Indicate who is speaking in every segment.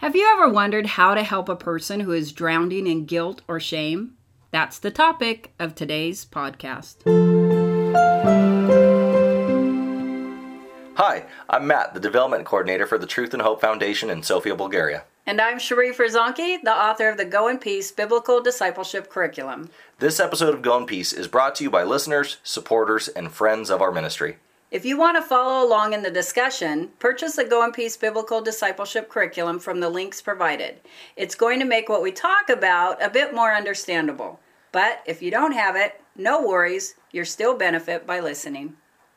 Speaker 1: Have you ever wondered how to help a person who is drowning in guilt or shame? That's the topic of today's podcast.
Speaker 2: Hi, I'm Matt, the Development Coordinator for the Truth and Hope Foundation in Sofia, Bulgaria.
Speaker 1: And I'm Sheree Frizonki, the author of the Go in Peace Biblical Discipleship Curriculum.
Speaker 2: This episode of Go in Peace is brought to you by listeners, supporters, and friends of our ministry.
Speaker 1: If you want to follow along in the discussion, purchase the Go in Peace Biblical Discipleship Curriculum from the links provided. It's going to make what we talk about a bit more understandable. But if you don't have it, no worries, you'll still benefit by listening.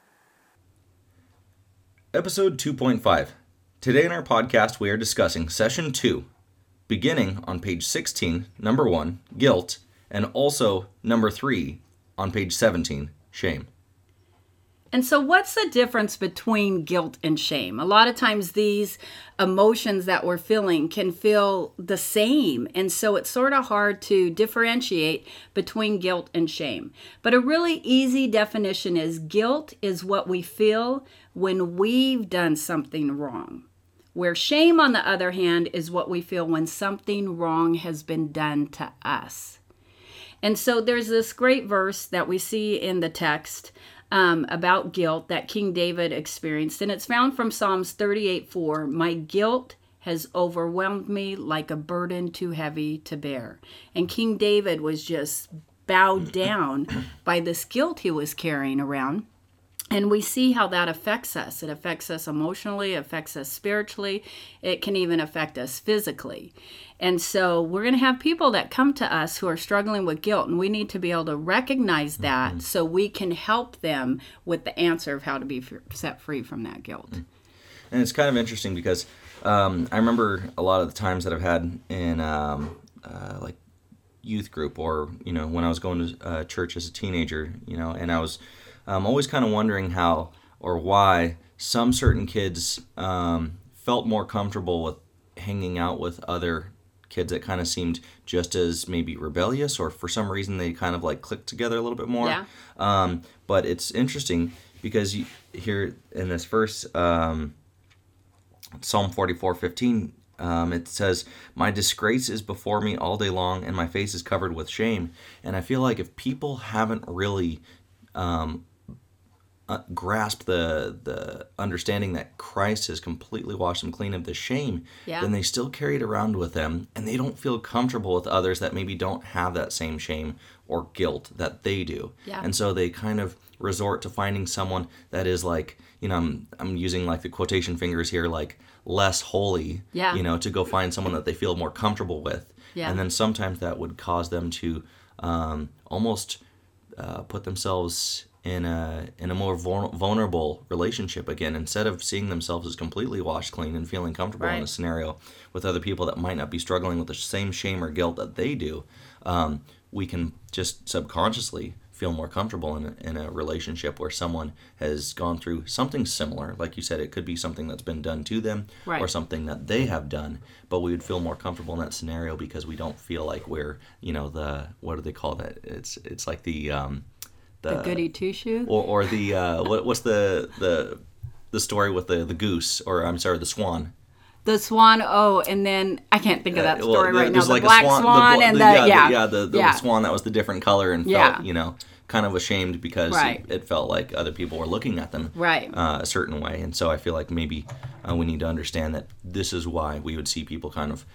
Speaker 2: Episode 2.5. Today in our podcast we are discussing Session 2, beginning on page 16, number 1, guilt, and also number 3 on page 17, shame.
Speaker 1: And so what's the difference between guilt and shame? A lot of times these emotions that we're feeling can feel the same. And so it's sort of hard to differentiate between guilt and shame. But a really easy definition is guilt is what we feel when we've done something wrong. Where shame, on the other hand, is what we feel when something wrong has been done to us. And so there's this great verse that we see in the text about guilt that King David experienced. And it's found from Psalms 38:4. My guilt has overwhelmed me like a burden too heavy to bear. And King David was just bowed down by this guilt he was carrying around. And we see how that affects us. It affects us emotionally, it affects us spiritually. It can even affect us physically. And so we're going to have people that come to us who are struggling with guilt, and we need to be able to recognize that so we can help them with the answer of how to be set free from that guilt.
Speaker 2: And it's kind of interesting because I remember a lot of the times that I've had in like youth group or, when I was going to church as a teenager, and I was always kind of wondering how or why some certain kids felt more comfortable with hanging out with other kids that kind of seemed just as maybe rebellious, or for some reason they kind of like clicked together a little bit more.
Speaker 1: Yeah.
Speaker 2: But it's interesting because here in this verse, Psalm 44:15, it says, my disgrace is before me all day long and my face is covered with shame. And I feel like if people haven't really grasp the understanding that Christ has completely washed them clean of the shame, then they still carry it around with them, and they don't feel comfortable with others that maybe don't have that same shame or guilt that they do.
Speaker 1: Yeah.
Speaker 2: And so they kind of resort to finding someone that is like, I'm using like the quotation fingers here, like less holy, to go find someone that they feel more comfortable with.
Speaker 1: Yeah.
Speaker 2: And then sometimes that would cause them to almost put themselves in a more vulnerable relationship again, instead of seeing themselves as completely washed clean and feeling comfortable in a scenario with other people that might not be struggling with the same shame or guilt that they do. We can just subconsciously feel more comfortable in a relationship where someone has gone through something similar. Like you said, it could be something that's been done to them or something that they have done, but we would feel more comfortable in that scenario because we don't feel like we're, what do they call that? It's like the
Speaker 1: goody two-shoe?
Speaker 2: Or the, what's the story with the goose, or I'm sorry, the swan?
Speaker 1: The swan, and then I can't think of that story right now. The
Speaker 2: like
Speaker 1: black swan and the
Speaker 2: swan that was the different color and felt, kind of ashamed because it felt like other people were looking at them a certain way. And so I feel like maybe we need to understand that this is why we would see people kind of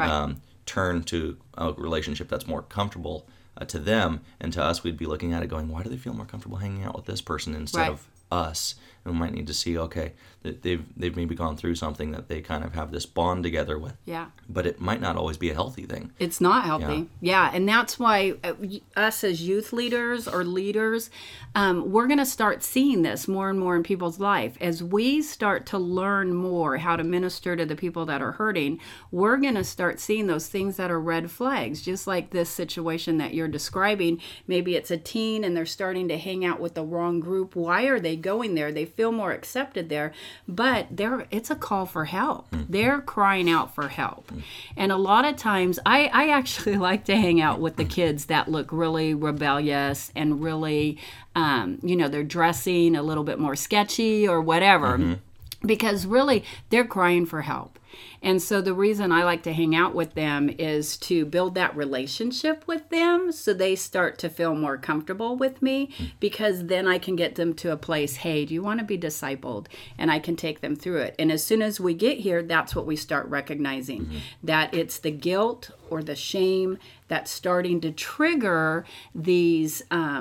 Speaker 2: turn to a relationship that's more comfortable to them, and to us we'd be looking at it going, why do they feel more comfortable hanging out with this person instead of us? And we might need to see, okay, that they've maybe gone through something that they kind of have this bond together with. Yeah. But it might not always be a healthy thing.
Speaker 1: It's not healthy. Yeah. And that's why us as youth leaders or leaders, we're going to start seeing this more and more in people's life. As we start to learn more how to minister to the people that are hurting, we're going to start seeing those things that are red flags, just like this situation that you're describing. Maybe it's a teen and they're starting to hang out with the wrong group. Why are they going there? They feel more accepted there, but it's a call for help. They're crying out for help. And a lot of times, I actually like to hang out with the kids that look really rebellious and really, they're dressing a little bit more sketchy or whatever. because really they're crying for help. And so the reason I like to hang out with them is to build that relationship with them so they start to feel more comfortable with me, because then I can get them to a place, hey, do you want to be discipled? And I can take them through it. And as soon as we get here, that's what we start recognizing, that it's the guilt or the shame that's starting to trigger these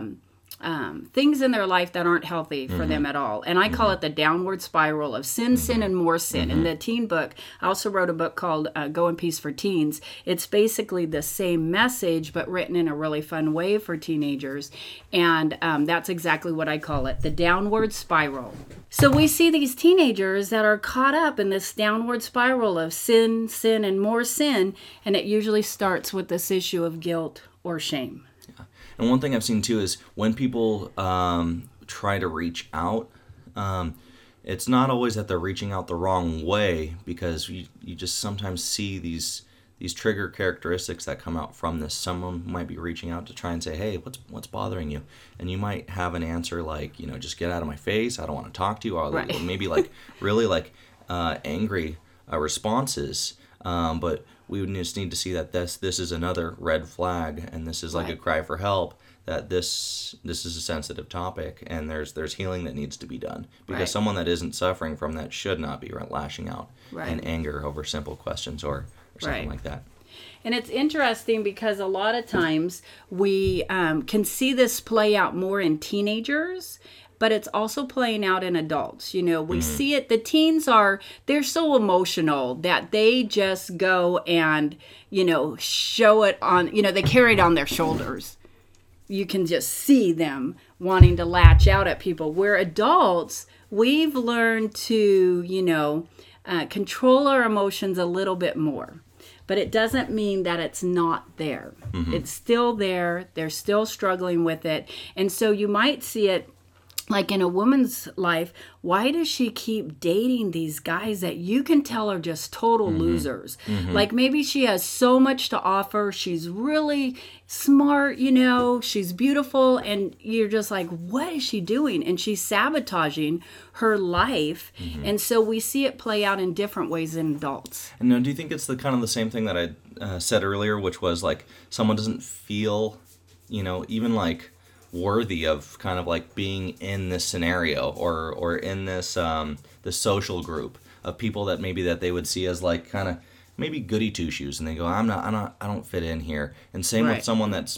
Speaker 1: things in their life that aren't healthy for them at all. And I call it the downward spiral of sin, sin, and more sin. In the teen book, I also wrote a book called Go in Peace for Teens. It's basically the same message, but written in a really fun way for teenagers. And that's exactly what I call it, the downward spiral. So we see these teenagers that are caught up in this downward spiral of sin, sin, and more sin. And it usually starts with this issue of guilt or shame.
Speaker 2: And one thing I've seen too is when people try to reach out, it's not always that they're reaching out the wrong way, because you just sometimes see these trigger characteristics that come out from this. Someone might be reaching out to try and say, hey, what's bothering you? And you might have an answer like, just get out of my face, I don't want to talk to you, or
Speaker 1: right.
Speaker 2: maybe like really like angry responses. But we would just need to see that this is another red flag, and this is like a cry for help, that this is a sensitive topic, and there's healing that needs to be done, because someone that isn't suffering from that should not be lashing out in anger over simple questions or something like that.
Speaker 1: And it's interesting because a lot of times we can see this play out more in teenagers, but it's also playing out in adults. We see it. The teens they're so emotional that they just go and, show it on, they carry it on their shoulders. You can just see them wanting to latch out at people. Where adults, we've learned to, control our emotions a little bit more. But it doesn't mean that it's not there. It's still there. They're still struggling with it. And so you might see it like in a woman's life. Why does she keep dating these guys that you can tell are just total losers? Like maybe she has so much to offer. She's really smart, she's beautiful. And you're just like, what is she doing? And she's sabotaging her life. And so we see it play out in different ways in adults.
Speaker 2: And do you think it's the kind of the same thing that I said earlier, which was like someone doesn't feel, even like worthy of kind of like being in this scenario or in this this social group of people that maybe that they would see as like kind of maybe goody two shoes, and they go, I don't fit in here. And same with someone that's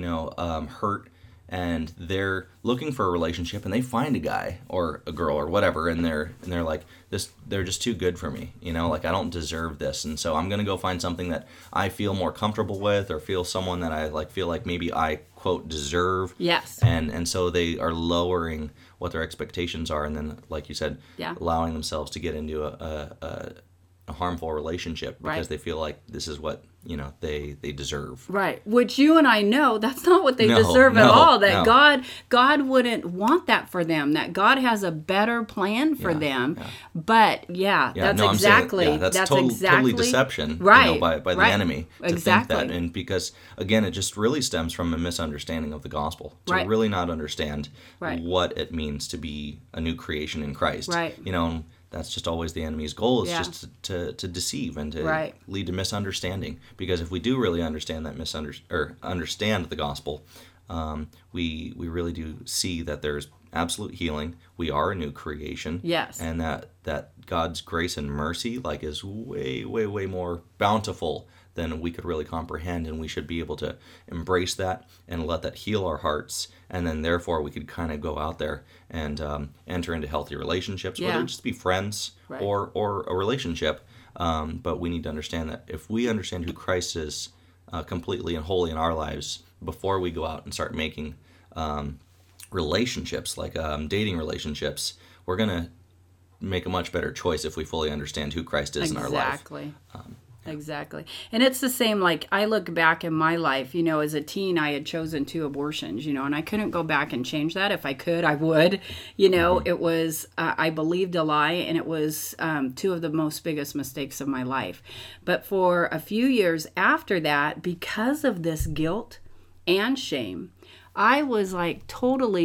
Speaker 2: hurt, and they're looking for a relationship, and they find a guy or a girl or whatever, and they're like, they're just too good for me, like I don't deserve this, and so I'm gonna go find something that I feel more comfortable with, or feel someone that I feel like maybe I quote deserve.
Speaker 1: Yes.
Speaker 2: And so they are lowering what their expectations are, and then like you said, allowing themselves to get into a harmful relationship because they feel like this is what they deserve. Right.
Speaker 1: Which you and I know that's not what they deserve at all. That God wouldn't want that for them. That God has a better plan for them. Yeah. But that's exactly
Speaker 2: that's totally deception.
Speaker 1: Right.
Speaker 2: By the enemy to think that, and because again it just really stems from a misunderstanding of the gospel. To really not understand what it means to be a new creation in Christ. Right. That's just always the enemy's goal, is just to deceive and to lead to misunderstanding. Because if we do really understand that understand the gospel, we really do see that there's absolute healing. We are a new creation.
Speaker 1: Yes.
Speaker 2: And that God's grace and mercy is way, way, way more bountiful than we could really comprehend, and we should be able to embrace that and let that heal our hearts, and then therefore we could kind of go out there and enter into healthy relationships, whether it just be friends or a relationship. But we need to understand that if we understand who Christ is completely and wholly in our lives, before we go out and start making relationships, like dating relationships, we're going to make a much better choice if we fully understand who Christ is in our life.
Speaker 1: Exactly. Exactly. And it's the same, I look back in my life, as a teen, I had chosen 2 abortions, and I couldn't go back and change that. If I could, I would. It was, I believed a lie, and it was 2 of the most biggest mistakes of my life. But for a few years after that, because of this guilt and shame, I was totally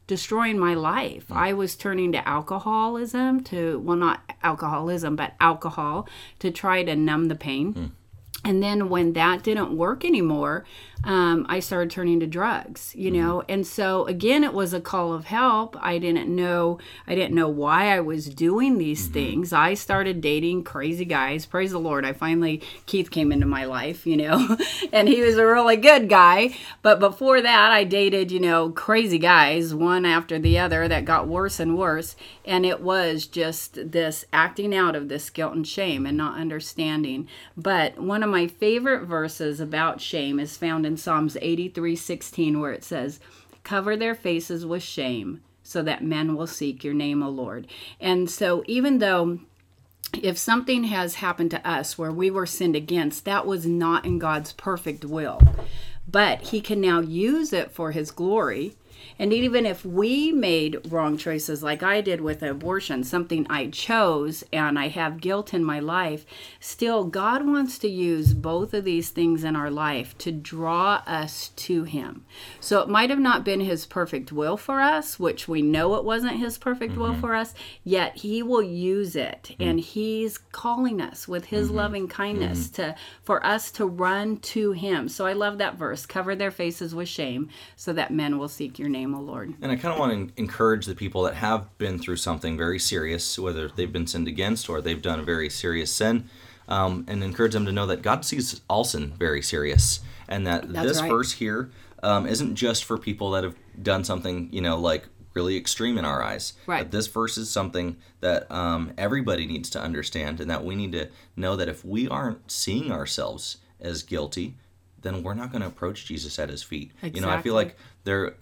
Speaker 1: destroying my life. I was turning to alcoholism not alcoholism, but alcohol to try to numb the pain. And then when that didn't work anymore, I started turning to drugs, And so again, it was a call of help. I didn't know why I was doing these things. I started dating crazy guys. Praise the Lord. Keith came into my life, and he was a really good guy. But before that, I dated, crazy guys, one after the other, that got worse and worse. And it was just this acting out of this guilt and shame and not understanding. But one of my favorite verses about shame is found in Psalms 83:16, where it says, "Cover their faces with shame, so that men will seek your name, O Lord." And so even though if something has happened to us where we were sinned against, that was not in God's perfect will. But he can now use it for his glory. And even if we made wrong choices like I did with abortion, something I chose, and I have guilt in my life, still God wants to use both of these things in our life to draw us to him. So it might have not been his perfect will for us, which we know it wasn't his perfect will for us, yet he will use it. And he's calling us with his loving kindness for us to run to him. So I love that verse, "Cover their faces with shame, so that men will seek your name, O Lord."
Speaker 2: And I kind of want to encourage the people that have been through something very serious, whether they've been sinned against or they've done a very serious sin, and encourage them to know that God sees all sin very serious, and that this verse here isn't just for people that have done something, like really extreme in our eyes.
Speaker 1: Right.
Speaker 2: But this verse is something that everybody needs to understand, and that we need to know that if we aren't seeing ourselves as guilty, then we're not going to approach Jesus at his feet.
Speaker 1: Exactly.
Speaker 2: I feel like they're,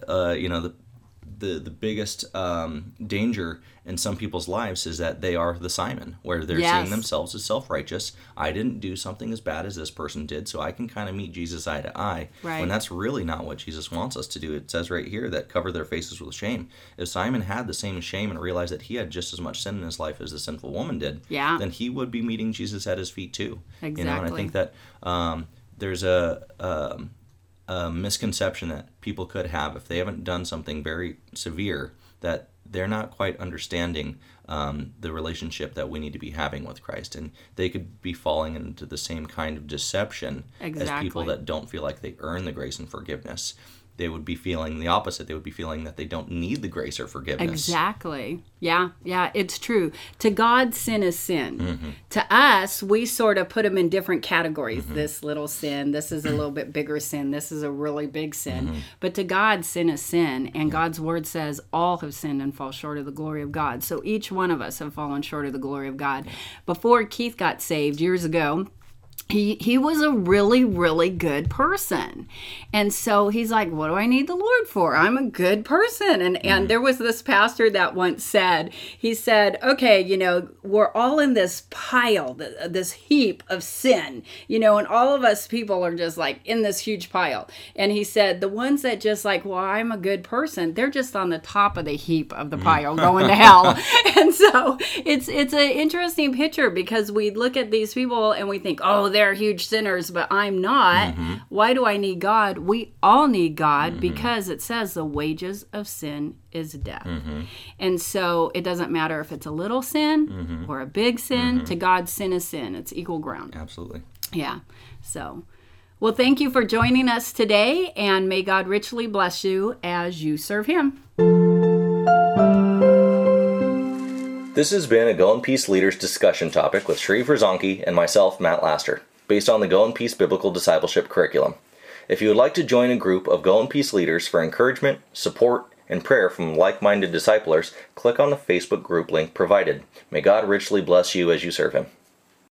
Speaker 2: the biggest danger in some people's lives is that they are the Simon, where they're seeing themselves as self-righteous. I didn't do something as bad as this person did, so I can kind of meet Jesus eye to eye.
Speaker 1: Right.
Speaker 2: When that's really not what Jesus wants us to do. It says right here that cover their faces with shame. If Simon had the same shame and realized that he had just as much sin in his life as the sinful woman did, then he would be meeting Jesus at his feet too.
Speaker 1: Exactly.
Speaker 2: And I think that there's a misconception that people could have if they haven't done something very severe, that they're not quite understanding the relationship that we need to be having with Christ, and they could be falling into the same kind of deception as people that don't feel like they earn the grace and forgiveness. They would be feeling the opposite. They would be feeling that they don't need the grace or forgiveness.
Speaker 1: Exactly. Yeah, it's true. To God, sin is sin. To us, we sort of put them in different categories. This little sin, this is a little bit bigger sin, this is a really big sin. But to God, sin is sin. And God's word says all have sinned and fall short of the glory of God. So each one of us have fallen short of the glory of God. Before Keith got saved years ago, he was a really, really good person. And so he's like, what do I need the Lord for? I'm a good person. And there was this pastor that once said, he said, okay, we're all in this pile, this heap of sin, and all of us people are just like in this huge pile. And he said, the ones that just like, well, I'm a good person, they're just on the top of the heap of the pile going to hell. And so it's an interesting picture, because we look at these people and we think, oh, they're huge sinners, but I'm not. Why do I need God? We all need God, because it says the wages of sin is death. And so it doesn't matter if it's a little sin or a big sin. To God, sin is sin. It's equal ground.
Speaker 2: Absolutely.
Speaker 1: Yeah. So, well, thank you for joining us today, and may God richly bless you as you serve him.
Speaker 2: This has been a Go in Peace Leaders discussion topic with Sheree Verzonki and myself, Matt Laster, based on the Go in Peace Biblical Discipleship Curriculum. If you would like to join a group of Go in Peace leaders for encouragement, support, and prayer from like-minded disciplers, click on the Facebook group link provided. May God richly bless you as you serve him.